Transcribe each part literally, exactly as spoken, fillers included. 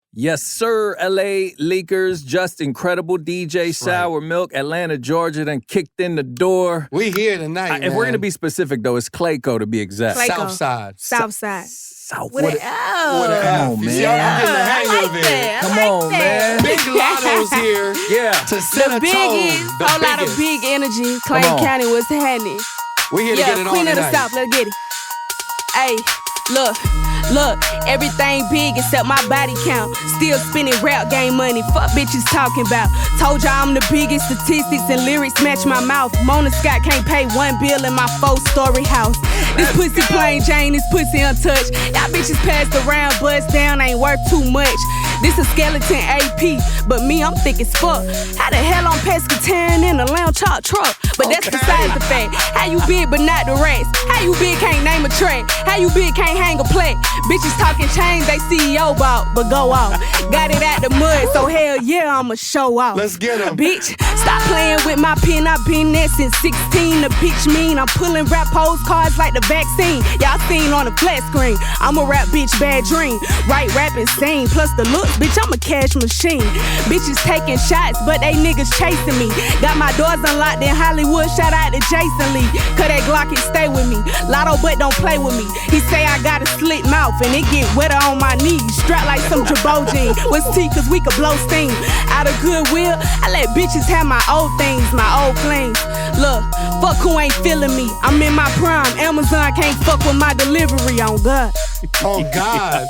Yes, sir, L A Leakers, just incredible. D J That's Sour right. Milk, Atlanta, Georgia, done kicked in the door. We here tonight, I, man. If we're going to be specific, though, it's Clayco to be exact. Clayco. South side. South side. South. With What an a- L. With an Come F. on, You see, man. I'm getting the hang I like of it. that. I Come like on, that. man. Big Lotto's here Yeah. to set The a tone. biggest, The whole lot of biggest. big energy. Clay on. County was handy. We here to Yeah, get it Queen on of the tonight. South, let's get it. Hey, look, look, everything big except my body count. Still spinning rap game money, fuck bitches talking about. Told y'all I'm the biggest, statistics and lyrics match my mouth. Mona Scott can't pay one bill in my four-story house. This pussy plain Jane, this pussy untouched. Y'all bitches passed around, bust down, ain't worth too much. This a skeleton A P, but me, I'm thick as fuck. How the hell I'm pescatarian in a lounge chop truck? But that's Okay. besides the fact. How you big but not the rest? How you big can't name a track? How you big can't hang a plaque? Bitches talking chains, they C E O bout, but go off. Got it out the mud, so hell yeah, I'ma show off. Let's get 'em. Bitch, stop playing with my pen, I been there since sixteen. The bitch mean, I'm pulling rap postcards like the vaccine. Y'all seen on the flat screen. I'm a rap bitch, bad dream. Right rapping scene, plus the looks, bitch, I'm a cash machine. Bitches taking shots, but they niggas chasing me. Got my doors unlocked in Hollywood, shout out to Jason Lee. Cause that Glock, it stay with me. Lotto, but don't play with me. He say I got a slit mouth and it get wetter on my knees. Strapped like some Jabot jeans. What's T, cause we could blow steam. Out of goodwill, I let bitches have my old things, my old flings. Look, fuck who ain't feeling me. I'm in my prime. Amazon can't fuck with my delivery on God. Oh, God.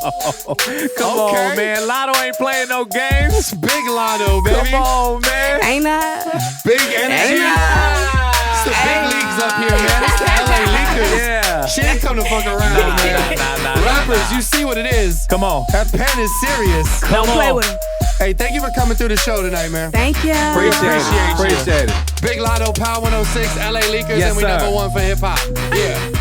Come Okay. on, man. Lotto ain't playing no games. It's Big Lotto, baby. Come on, man. Ain't I? Big energy. Ain't I? It's the big leagues up here, man. It's the L A Leakers. Yeah. She ain't come to fuck around, Nah, man. nah, nah, nah, Rappers, you see what it is. Come on. That pen is serious. Come Don't play on. with him. Hey, thank you for coming through the show tonight, man. Thank you. Appreciate, Appreciate it. you. Appreciate it. Big Lotto, Power one oh six, L A Leakers, Yes, and we sir. number one for hip hop. Yeah.